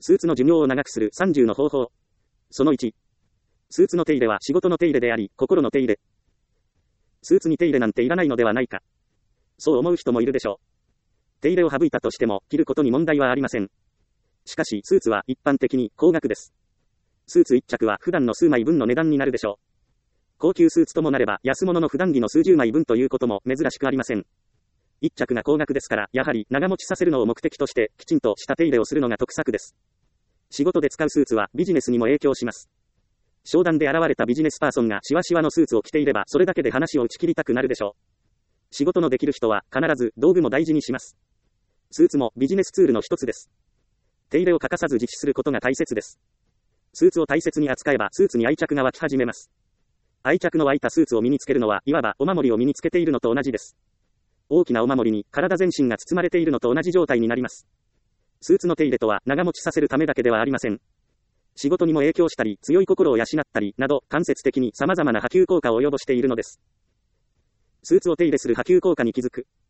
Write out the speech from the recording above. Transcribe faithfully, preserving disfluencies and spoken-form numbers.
スーツの寿命を長くするさんじゅうの方法。そのいち。スーツの手入れは仕事の手入れであり、心の手入れ。スーツに手入れなんていらないのではないか。そう思う人もいるでしょう。手入れを省いたとしても、着ることに問題はありません。しかし、スーツは一般的に高額です。スーツいっ着は普段の数枚分の値段になるでしょう。高級スーツともなれば、安物の普段着の数十枚分ということも珍しくありません。一着が高額ですから、やはり長持ちさせるのを目的として、きちんとした手入れをするのが得策です。仕事で使うスーツはビジネスにも影響します。商談で現れたビジネスパーソンがシワシワのスーツを着ていれば、それだけで話を打ち切りたくなるでしょう。仕事のできる人は必ず道具も大事にします。スーツもビジネスツールの一つです。手入れを欠かさず実施することが大切です。スーツを大切に扱えばスーツに愛着が湧き始めます。愛着の湧いたスーツを身につけるのは、いわばお守りを身につけているのと同じです。大きなお守りに体全身が包まれているのと同じ状態になります。スーツの手入れとは長持ちさせるためだけではありません。仕事にも影響したり、強い心を養ったり、など、間接的に様々な波及効果を及ぼしているのです。スーツを手入れする波及効果に気づく。